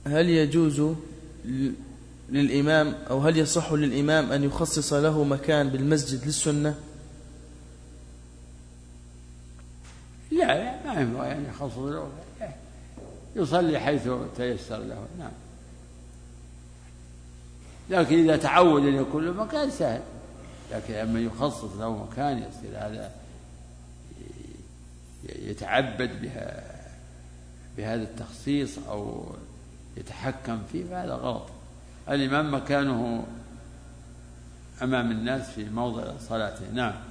هل يجوز للإمام أو هل يصح للإمام أن يخصص له مكان بالمسجد للسنة؟ لا، ما ينبغي يعني يخصص له، يصلي حيث تيسر له. نعم. لكن إذا تعود أن يكون له مكان سهل، لكن أما يخصص له مكان يصير هذا يتعبد بهذا التخصيص أو يتحكم فيه، فهذا غلط. الإمام مكانه أمام الناس في موضع صلاته. نعم.